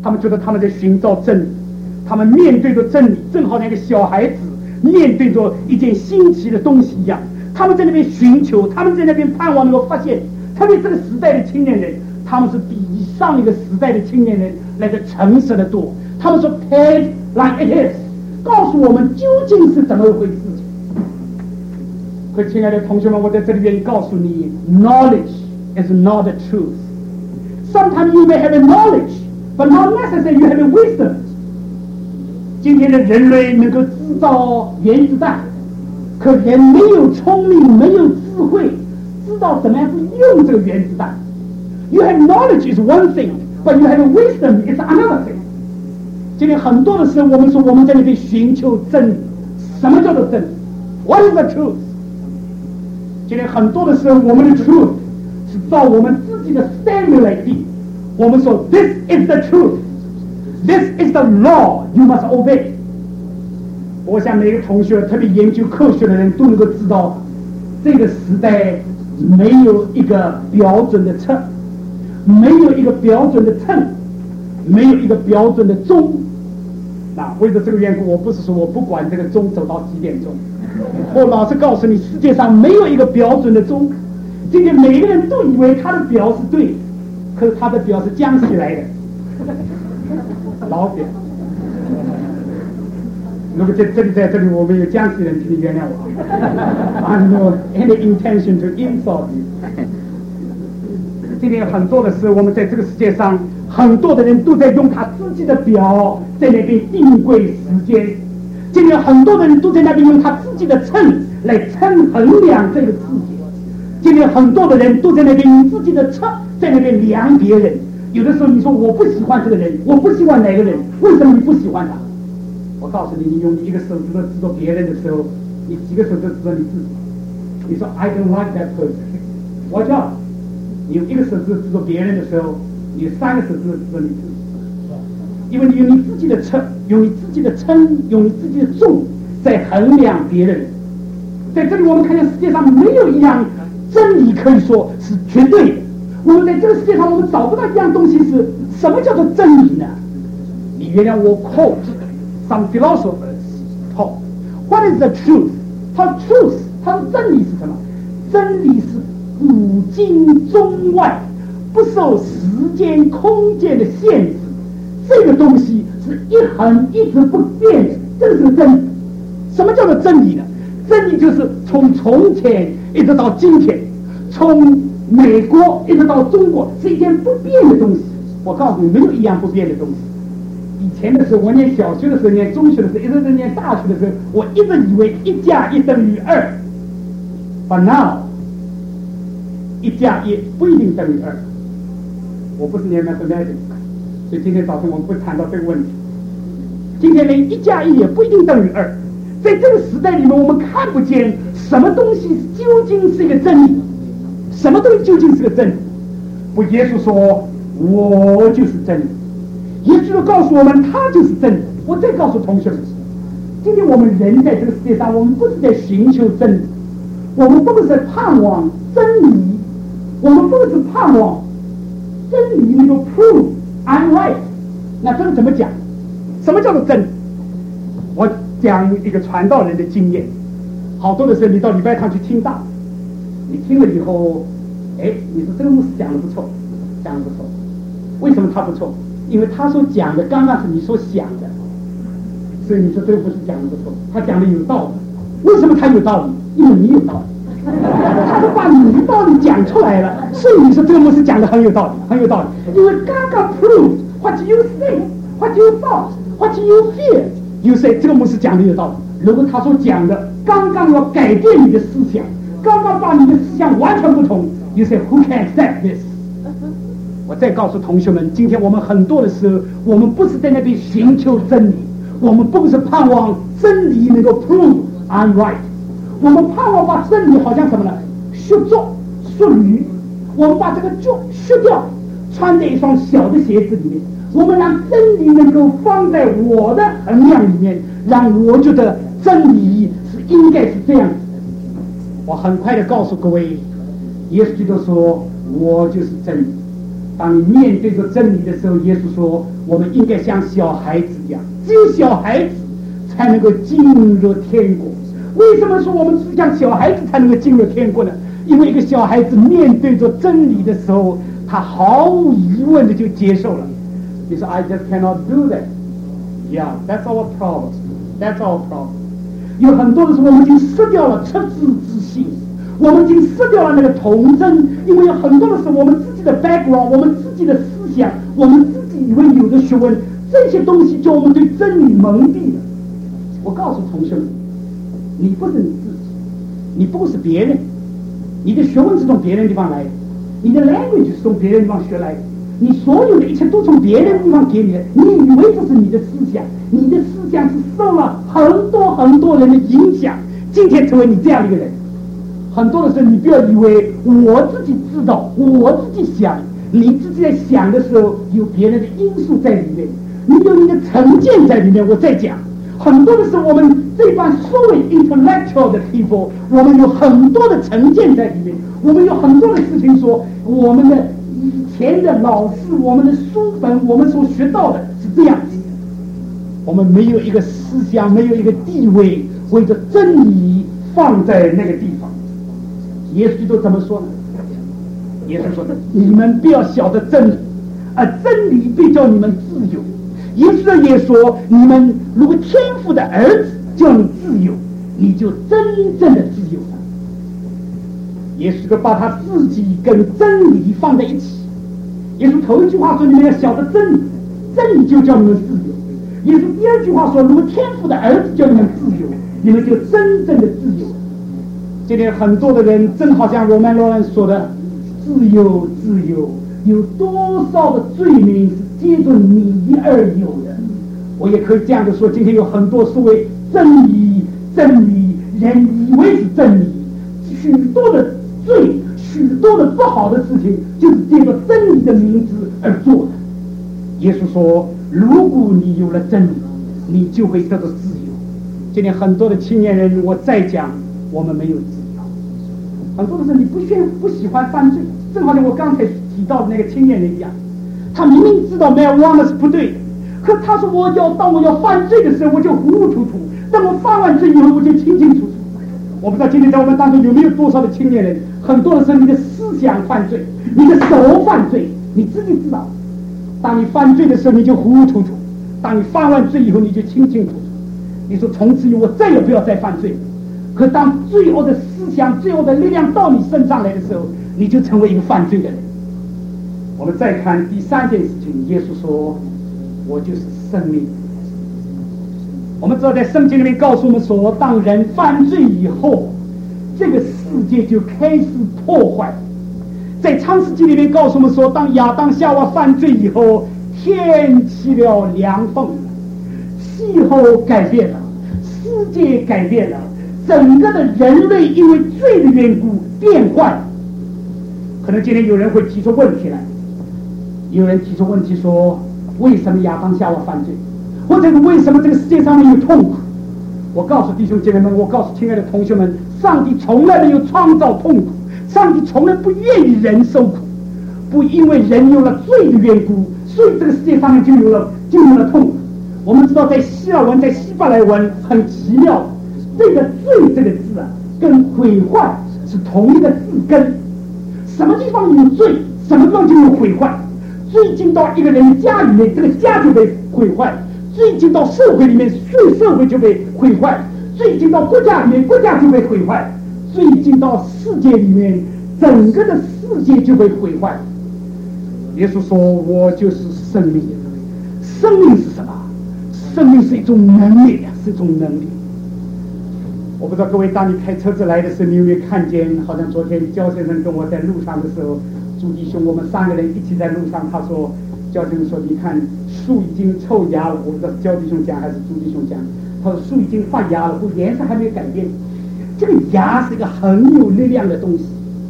A: 他们觉得他们在寻找真理，他们面对着真理，正好像一个小孩子面对着一件新奇的东西一样。他们在那边寻求，他们在那边盼望能够发现。特别这个时代的青年人，他们是比上一个时代的青年人来的诚实的多。他们说 "Tell like it is"， 告诉我们究竟是怎么一回事情。可亲爱的同学们，我在这里愿意告诉你 ，knowledge is not the truth. Sometimes you may have a knowledge, but not necessarily you have a wisdom. 今天的人类能够制造原子弹，可人没有聪明，没有智慧，知道怎么样去用这个原子弹。You have knowledge is one thing, but you have a wisdom is another thing. 今天很多的时候，我们说我们在那边寻求真理，什么叫做真理 ？What is the truth？ 今天很多的时候，我们的 truth 是照我们自己的 standard 来定。我们说 This is the truth, this is the law you must obey。我想每个同学，特别研究科学的人都能够知道，这个时代没有一个标准的秤，没有一个标准的秤，没有一个标准的钟。那为了这个缘故，我不是说我不管这个钟走到几点钟，我老是告诉你，世界上没有一个标准的钟。今天每个人都以为他的表是对的，可是他的表是江西来的，老表。如果在这里我们有江西人，请你原谅我。I no any intention to insult you。今天很多的时候，我们在这个世界上，很多的人都在用他自己的表在那边定规时间。今天很多的人都在那边用他自己的秤来衡量这个世界。今天很多的人都在那边用自己的秤在那边量别人。有的时候你说我不喜欢这个人，我不喜欢哪个人，为什么你不喜欢他？我告诉你，你用一个手指头指着别人的时候，你几个手指头指着你自己。你说 I don't like that person， 我叫你用一个手指头指着别人的时候，你3个手指头指着你自己，因为你用你自己的秤，用你自己的称，用你自己的重在衡量别人。在这里我们看见世界上没有一样真理可以说是绝对的。我们在这个世界上我们找不到一样东西是什么叫做真理呢？你原谅我 quote some philosophers talk. What is the truth? 它的 truth， 它的真理是什么？真理是古今中外，不受时间空间的限制。这个东西是一直不变的，这是真理。什么叫做真理呢？真理就是从从前一直到今天，从美国一直到中国，是一件不变的东西。我告诉你，没有一样不变的东西。以前的时候，我念小学的时候，念中学的时候，一直在念大学的时候，我一直以为1加1等于2。But now， 1加1不一定等于2。我不是念 mathematics， 所以今天早晨我们不谈到这个问题。今天连1加1也不一定等于2。在这个时代里面，我们看不见什么东西究竟是一个真理，什么东西究竟是个真理。不，耶稣说：“我就是真理。”耶稣就告诉我们，他就是真理。我再告诉同学们，今天我们人在这个世界上，我们不是在寻求真理，我们不是盼望真理，我们不是盼望真理能够 prove I'm right。那这个怎么讲？什么叫做真理？我讲一个传道人的经验。好多的时候，你到礼拜堂去听道，你听了以后，你说这个牧师讲的不错，讲的不错。为什么他不错？因为他所讲的刚刚是你所想的，所以你说这个不是讲的不错，他讲的有道理。为什么他有道理？因为你有道理，他都把你的道理讲出来了，所以你说这个牧师讲的很有道理，很有道理。因为刚刚 prove what you say, what you thought, what you feel, you say 这个牧师讲的有道理。如果他所讲的刚刚要改变你的思想，刚刚把你的思想完全不同， you say who can accept this？我再告诉同学们，今天我们很多的时候，我们不是在那边寻求真理，我们不是盼望真理能够 prove I'm right， 我们盼望把真理好像什么呢？削做削驴，我们把这个脚削掉，穿在一双小的鞋子里面，我们让真理能够放在我的衡量里面，让我觉得真理是应该是这样子的。我很快的告诉各位，耶稣基督说：“我就是真理。”当你面对着真理的时候，耶稣说：“ 我们应该像小孩子一样，只有小孩子才能够进入天国。为什么说我们是像小孩子才能够进入天国呢？因为一个小孩子面对着真理的时候，他毫无疑问的就接受了。你说 I just cannot do that. Yeah, that's our problem. That's our problem. 有很多的时候我们已经失掉了赤子之心，我们已经失掉了那个童真，因为有很多的时候我们自己的 background， 我们自己的思想，我们自己以为有的学问，这些东西叫我们对真理蒙蔽了。我告诉同学们，你不是你自己，你不是别人，你的学问是从别人地方来的，你的 language 是从别人地方学来的，你所有的一切都从别人地方给你的，你以为这是你的思想，你的思想是受了很多很多人的影响，今天成为你这样的一个人。很多的时候你不要以为我自己知道，我自己想，你自己在想的时候有别人的因素在里面，你有你的成见在里面。我在讲很多的时候，我们这帮所谓 intellectual 的 people， 我们有很多的成见在里面，我们有很多的事情说，我们的以前的老师，我们的书本，我们所学到的是这样子的，我们没有一个思想，没有一个地位，为着真理放在那个地方。耶稣都怎么说呢？耶稣说的，你们不要晓得真理，而真理必叫你们自由。耶稣也说，你们如果天父的儿子叫你自由，你就真正的自由了。耶稣就把他自己跟真理放在一起。耶稣头一句话说，你们要晓得真理，真理就叫你们自由。耶稣第二句话说，如果天父的儿子叫你们自由，你们就真正的自由了。今天很多的人正好像罗曼罗兰说的，自由自由，有多少的罪名是接着你而有的。我也可以这样的说，今天有很多所谓真理，人以为是真理，许多的罪，许多的不好的事情就是借着真理的名字而做的。耶稣说，如果你有了真理，你就会得到自由。今天很多的青年人，我再讲，我们没有自由。很多的时候你不喜欢犯罪，正好像我刚才提到的那个青年人一样，他明明知道marijuana是不对的，可他说当我要犯罪的时候，我就糊糊涂涂，等我犯完罪以后，我就清清楚楚。我不知道今天在我们当中有没有多少的青年人，很多的时候你的思想犯罪，你的手犯罪，你自己知道。当你犯罪的时候，你就糊糊涂涂；当你犯完罪以后，你就清清楚楚。你说从此以后我再也不要再犯罪。可当罪恶的思想、罪恶的力量到你身上来的时候，你就成为一个犯罪的人。我们再看第三件事情，耶稣说，我就是生命。我们知道在圣经里面告诉我们说，当人犯罪以后，这个世界就开始破坏。在创世纪里面告诉我们说，当亚当夏娃犯罪以后，天起了凉风，气候改变了，世界改变了，整个的人类因为罪的缘故变坏。可能今天有人会提出问题来，有人提出问题说，为什么亚当夏娃犯罪，或者为什么这个世界上面有痛苦？我告诉弟兄姐妹们，我告诉亲爱的同学们，上帝从来没有创造痛苦，上帝从来不愿意人受苦，不因为人有了罪的缘故，所以这个世界上面就有了痛苦。我们知道在希腊文，在希伯来文很奇妙，这个罪这个字啊，跟毁坏是同一个字根。什么地方有罪，什么地方就有毁坏。罪进到一个人家里面，这个家就被毁坏；罪进到社会里面，社会就被毁坏；罪进到国家里面，国家就被毁坏；罪进到世界里面，整个的世界就被毁坏。耶稣说，我就是生命。生命是什么？生命是一种能力，是一种能力。我不知道各位，当你开车子来的时候，你有没有看见？好像昨天焦先生跟我在路上的时候，朱弟兄，我们3个人一起在路上。他说，焦先生说，你看树已经臭芽了。我不知道是焦弟兄讲还是朱弟兄讲。他说树已经发芽了，不过颜色还没有改变。这个芽是一个很有力量的东西。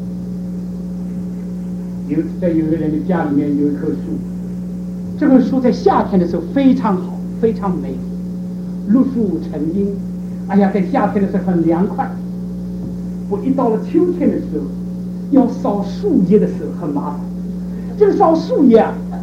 A: 在有一个人的家里面有一棵树，这棵树在夏天的时候非常好，非常美，绿树成荫。哎呀，在夏天的时候很凉快。我一到了秋天的时候，要扫树叶的时候很麻烦。这个扫树叶啊，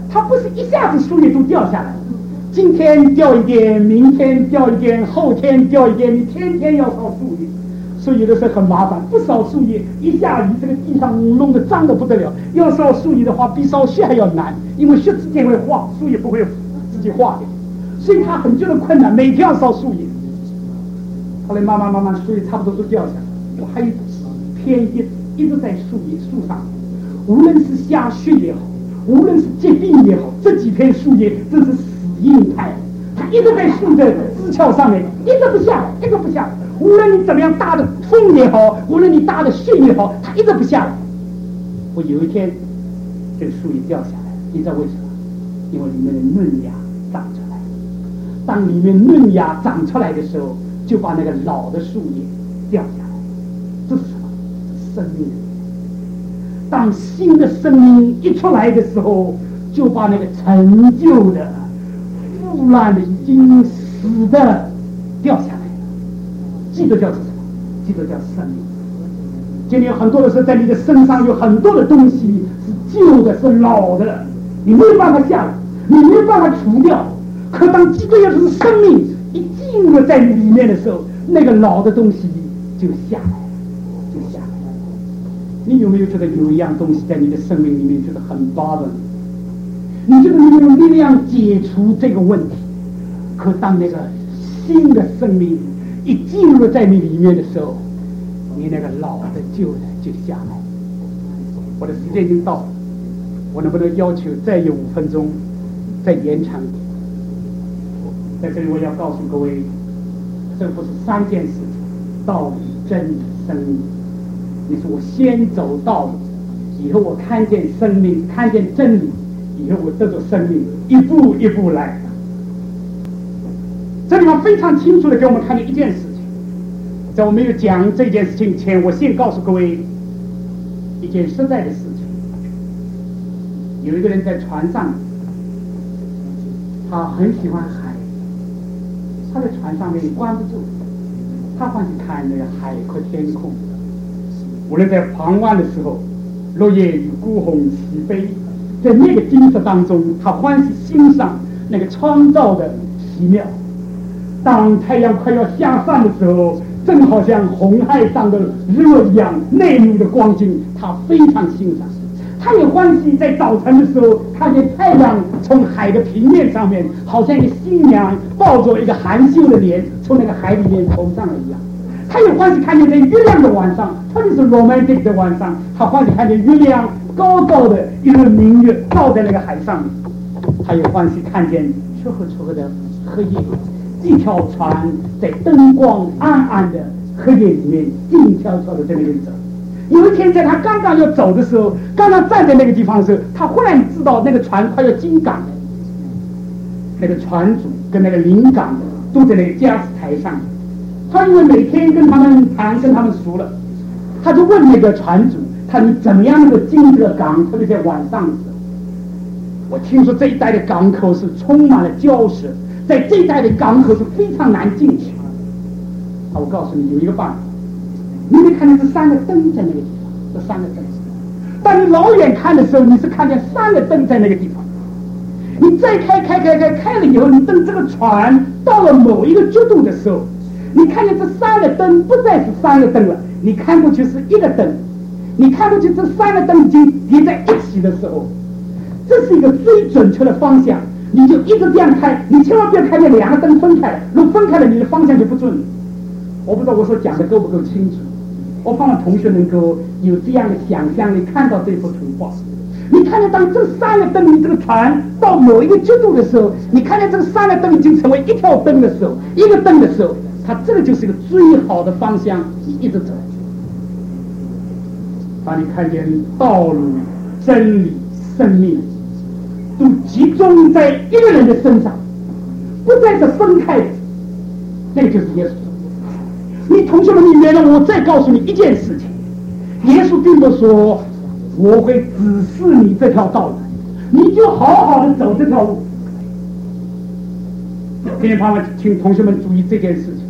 A: 它不是一下子树叶都掉下来，今天掉一点，明天掉一点，后天掉一点，你天天要烧树叶，所以有的时候很麻烦。不烧树叶，一下雨这个地上弄得脏得不得了。要烧树叶的话，比烧雪还要难，因为雪之间会化，树叶不会自己化掉，所以它很觉得困难，每天要烧树叶。后来慢慢树叶差不多都掉下来，我还有几片一直在树上，无论是下雪也好，无论是结冰也好，这几片树叶真是死硬派，它一直在树的枝鞘上面，一直不下来，一直不下来。无论你怎么样大的风也好，无论你大的雪也好，它一直不下来。我有一天这个树叶掉下来，你知道为什么？因为里面的嫩芽长出来，当里面嫩芽长出来的时候，就把那个老的树叶掉下来。这是什么？生命。当新的生命一出来的时候，就把那个陈旧的腐烂的已经死的掉下来了。基督教是什么？基督教生命。今天有很多的时候，在你的身上有很多的东西是旧的，是老的，你没有办法下来，你没有办法除掉。可当基督教是生命一进入在你里面的时候，那个老的东西就下来了，就下来了。你有没有觉得有一样东西在你的生命里面觉得很bother你？你觉得你没有力量解除这个问题？可当那个新的生命一进入在你里面的时候，你那个老的旧的就下来。我的时间已经到了，我能不能要求再有5分钟，再延长一点？在这里我要告诉各位，这不是3件事情：道理、真理、生命。你说我先走道路，以后我看见生命，看见真理，以后我得着生命，一步一步来。这地方非常清楚的给我们看见一件事情。在我没有讲这件事情前，我先告诉各位一件实在的事情。有一个人在船上，他很喜欢海，他在船上面关不住，他欢喜看那个海和天空。无论在傍晚的时候，落叶与孤鸿齐飞，在那个景色当中，他欢喜欣赏那个创造的奇妙。当太阳快要下山的时候，正好像红海上的热一样内陆的光景，他非常欣赏。他也欢喜在早晨的时候看见太阳从海的平面上面，好像一个新娘抱着一个含羞的脸从那个海里面头上来一样。他也欢喜看见在月亮的晚上，特别是 romantic 的晚上，他欢喜看见月亮高高的一轮明月照在那个海上面。他也欢喜看见楚河的荷叶，一条船在灯光暗暗的荷叶里面静悄悄的在那边走。有一天在他刚刚要走的时候，刚刚站在那个地方的时候，他忽然知道那个船快要进港了。那个船主跟那个领港的都在那个驾驶台上。他因为每天跟他们谈，跟他们熟了，他就问那个船主，他你怎么样能够进这个港，特别在晚上的时候。我听说这一带的港口是充满了礁石，在这一带的港口是非常难进去。我告诉你有一个办法，你没看见这3个灯在那个地方，这3个灯。当你老远看的时候，你是看见3个灯在那个地方。你再开了以后，你等这个船到了某一个角度的时候，你看见这3个灯不再是3个灯了，你看过去是1个灯。你看过去这3个灯已经叠在一起的时候，这是一个最准确的方向。你就一直这样开，你千万不要看见2个灯分开了，如果分开了，你的方向就不准了。我不知道我所讲的够不够清楚，我盼望同学能够有这样的想象力，看到这幅图画。你看见当这3个灯，你这个船到某一个角度的时候，你看见这3个灯已经成为1条灯的时候，1个灯的时候，它这个就是一个最好的方向，你一直走。当你看见道路、真理、生命都集中在一个人的身上，不再是分开的，那个就是耶稣。你同学们，你原谅我再告诉你一件事情，耶稣并不说我会指示你这条道路，你就好好的走这条路。今天盼望请同学们注意这件事情，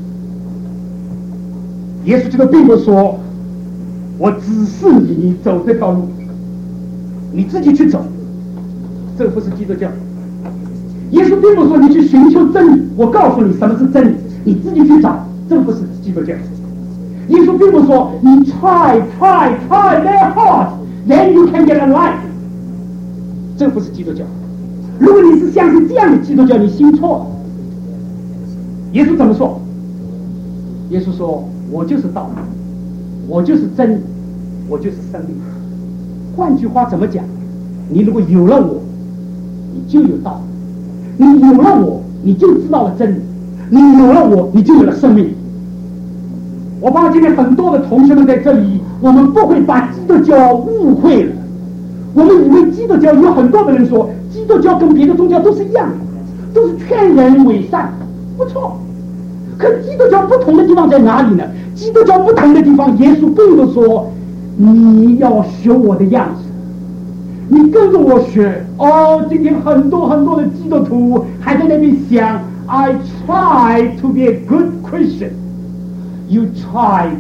A: 耶稣基督并不说我指示你走这条路，你自己去走。 这个不是基督教。耶稣并不说你去寻求真理，我告诉你什么是真理，你自己去找，这个不是基督教。耶稣并不说你 try very hard then you can get a life， 这个不是基督教。如果你是相信这样的基督教，你信错了。耶稣怎么说？耶稣说我就是道理，我就是真理，我就是生命。换句话怎么讲？你如果有了我，你就有道理；你有了我，你就知道了真理；你有了我，你就有了生命。我怕今天很多的同学们在这里，我们不会把基督教误会了。我们以为基督教，有很多的人说基督教跟别的宗教都是一样的，都是劝人为善，不错。可基督教不同的地方在哪里呢？基督教不同的地方，耶稣并不说你要学我的样子，你跟着我学。哦，今天很多很多的基督徒还在那边想 I try to be a good Christian。 You try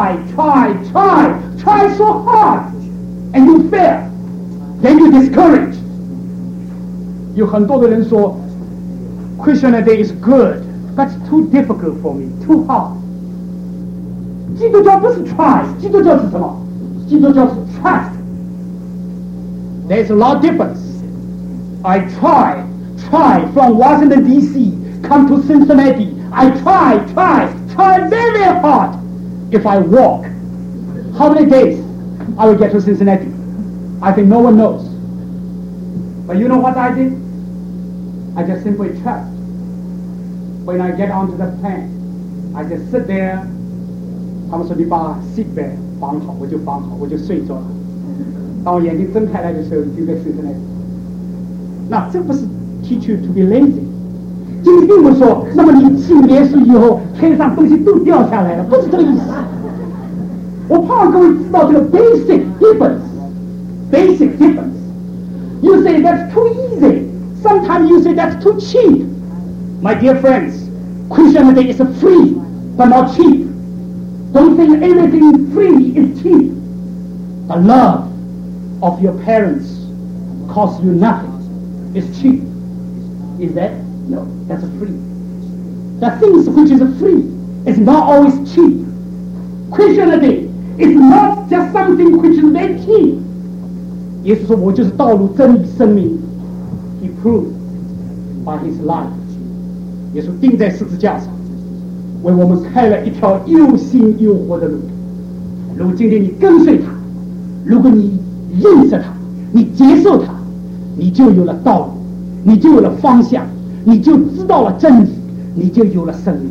A: so hard and you fail, then you discourage。 有很多的人说 Christianity is good but too difficult for me, too hard。 基督教不是 try， 基督教是什么？基督教是 trust。 There's a lot of difference。 I try from Washington DC come to Cincinnati. I try very hard. If I walk, how many days I will get to Cincinnati? I think no one knows. But you know what I did? I just simply trust. When I get onto the plane, I just sit there. 他们说你把 seatbelt 绑好，我就绑好，我就睡着了。当我眼睛睁开来的时候，已经在Cincinnati。那这不是 teach you to be lazy。今天并不说，那么你信耶稣以后，天上东西都掉下来了，不是这个意思。我怕各位知道这个 basic difference。basic difference。You say that's too easy. Sometimes you say that's too cheap. My dear friends, Christianity is free, but not cheap. Don't think everything free is cheap. The love of your parents costs you nothing. It's cheap. Is that? No, that's free. The things which is free is not always cheap. Christianity is not just something which is very cheap. 耶稣说我就是道路真理生命。 He proved by his life. 耶稣钉在十字架上，为我们开了一条又新又活的路。如果今天你跟随他，如果你认识他，你接受他，你就有了道路，你就有了方向，你就知道了真理，你就有了生命。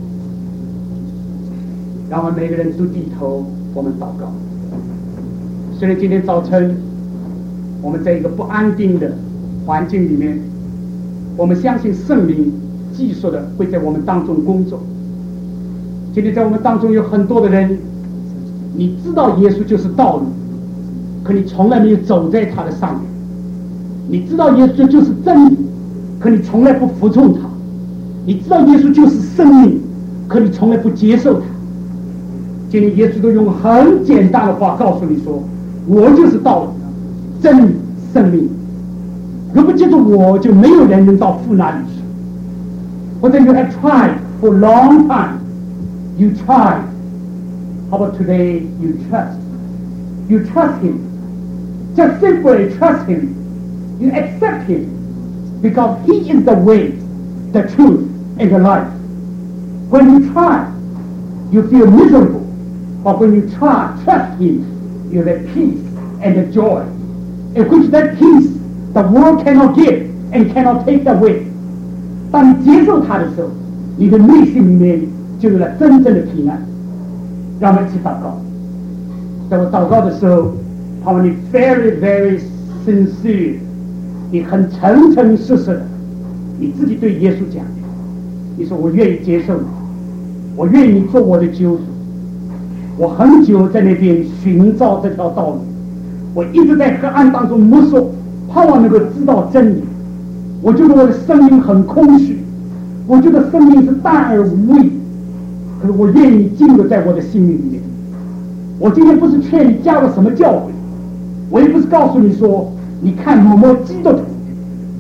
A: 让我们每个人都低头，我们祷告。虽然今天早晨我们在一个不安定的环境里面，我们相信圣灵继续的会在我们当中工作。今天在我们当中有很多的人，你知道耶稣就是道路，可你从来没有走在他的上面。你知道耶稣就是真理，可你从来不服从他。你知道耶稣就是生命，可你从来不接受他。今天耶稣都用很简单的话告诉你说，我就是道路、真理、生命。如果接受我，就没有人能到父那里去。或者 you have tried for a long time, you tried. How about today? You trust. You trust him. Just simply trust him. You accept him because he is the way, the truth, and the life. When you try, you feel miserable. But when you trust him, you have peace and the joy, in which that peace the world cannot give and cannot take away. 当你接受他的时候，你的内心里面就有了真正的平安。让我们一起祷告。在我祷告的时候，盼望你 very very sincere， 你很诚诚实实的，你自己对耶稣讲，你说我愿意接受你，我愿意你做我的救主。我很久在那边寻找这条道路，我一直在黑暗当中摸索，盼望能够知道真理。我觉得我的生命很空虚，我觉得生命是淡而无味，可是我愿意进入在我的心里面。我今天不是劝你加入什么教会，我也不是告诉你说你看某某基督徒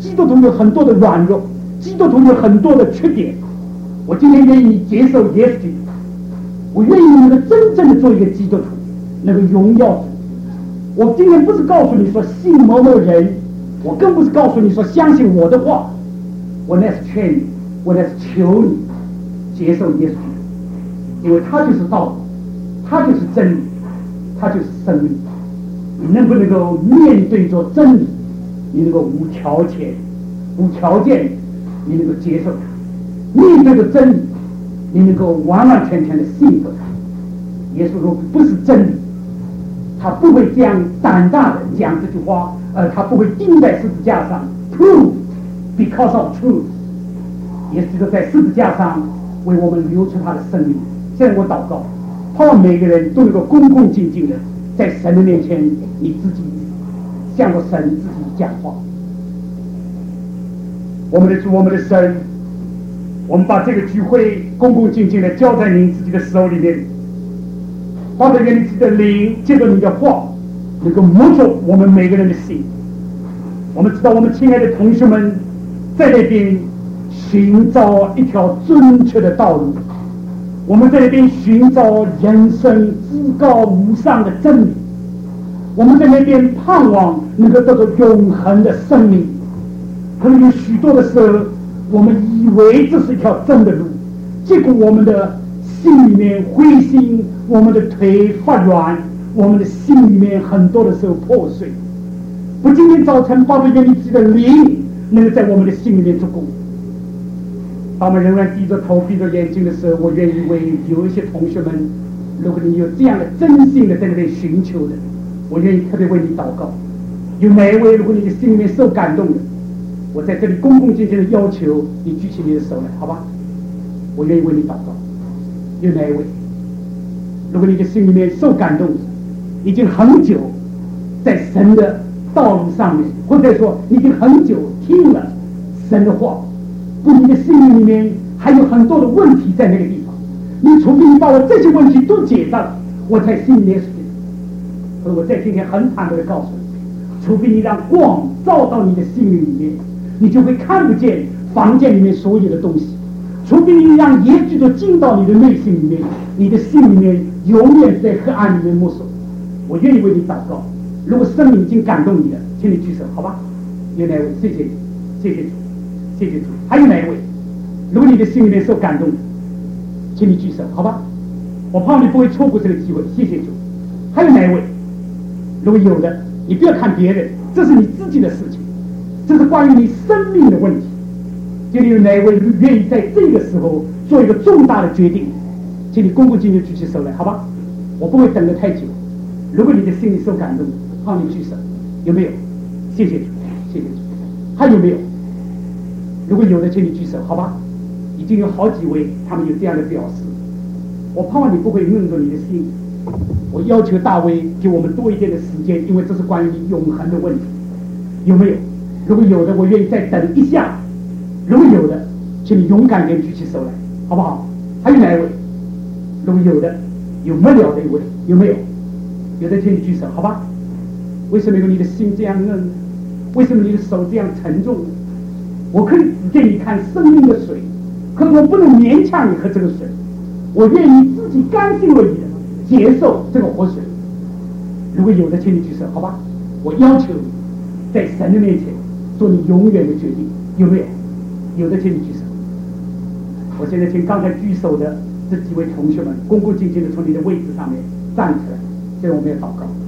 A: 基督徒有很多的软弱，基督徒有很多的缺点。我今天愿意你接受耶稣基督，我愿意你能够真正的做一个基督徒，能够荣耀主。我今天不是告诉你说信某某人，我更不是告诉你说相信我的话，我那是劝你，我那是求你接受耶稣基督，因为他就是道路，他就是真理，他就是生命。你能不能够面对着真理，你能够无条件你能够接受它，面对着真理，你能够完完全全的信服它。耶稣说不是真理，他不会这样胆大的讲这句话，他不会钉在十字架上 prove because of truth。 耶稣就在十字架上为我们流出他的生命。现在我祷告，盼望每个人都能够恭恭敬敬的在神的面前，你自己向着神自己讲话。我们的主，我们的神，我们把这个聚会恭恭敬敬的交在您自己的手里面。发着愿你自己的灵，借着你的话，能够摸着我们每个人的心。我们知道，我们亲爱的同学们在那边寻找一条正确的道路，我们在那边寻找人生至高无上的真理，我们在那边盼望能够得到永恒的生命。可能有许多的时候，我们以为这是一条真的路，结果我们的心里面灰心，我们的腿发软，我们的心里面很多的时候破碎。不仅仅早晨发着愿你自己的灵能够在我们的心里面做工。当我们仍然低着头闭着眼睛的时候，我愿意为有一些同学们，如果你有这样的真心的在那边寻求的，我愿意特别为你祷告。有哪一位如果你的心里面受感动的，我在这里恭恭敬敬的要求你举起你的手来，好吧？我愿意为你祷告。有哪一位如果你的心里面受感动的，已经很久在神的道路上面，或者说你已经很久听了神的话，不，你的心里面还有很多的问题在那个地方，你除非你把我这些问题都解答了，我才信耶稣。而我在今天很坦白的告诉你，除非你让光照到你的心里面，你就会看不见房间里面所有的东西。除非你让耶稣就进到你的内心里面，你的心里面永远在黑暗里面摸索。我愿意为你祷告。如果圣灵已经感动你了，请你举手，好吧？有哪位？谢谢你，谢谢主，谢谢主。还有哪一位？如果你的心里面受感动的，请你举手，好吧？我怕你不会错过这个机会，谢谢主。还有哪一位？如果有的，你不要看别人，这是你自己的事情，这是关于你生命的问题。就有哪一位愿意在这个时候做一个重大的决定，请你恭恭敬敬举起手来，好吧？我不会等得太久。如果你的心里受感动，帮你举手，有没有？谢谢主，谢谢主。还有没有？如果有的，请你举手，好吧？已经有好几位，他们有这样的表示。我盼望你不会闷着你的心。我要求大卫给我们多一点的时间，因为这是关于你永恒的问题。有没有？如果有的，我愿意再等一下。如果有的，请你勇敢点举起手来，好不好？还有哪一位？如果有的，有没了的一位？有没有？有的，请你举手，好吧？为什么有你的心这样硬？为什么你的手这样沉重？我可以只给你看生命的水，可是我不能勉强你喝这个水。我愿意自己甘心乐意的接受这个活水。如果有的，请你举手，好吧？我要求你在神的面前做你永远的决定，有没有？有的，请你举手。我现在请刚才举手的这几位同学们恭恭敬敬的从你的位置上面站起来，现在我们要祷告。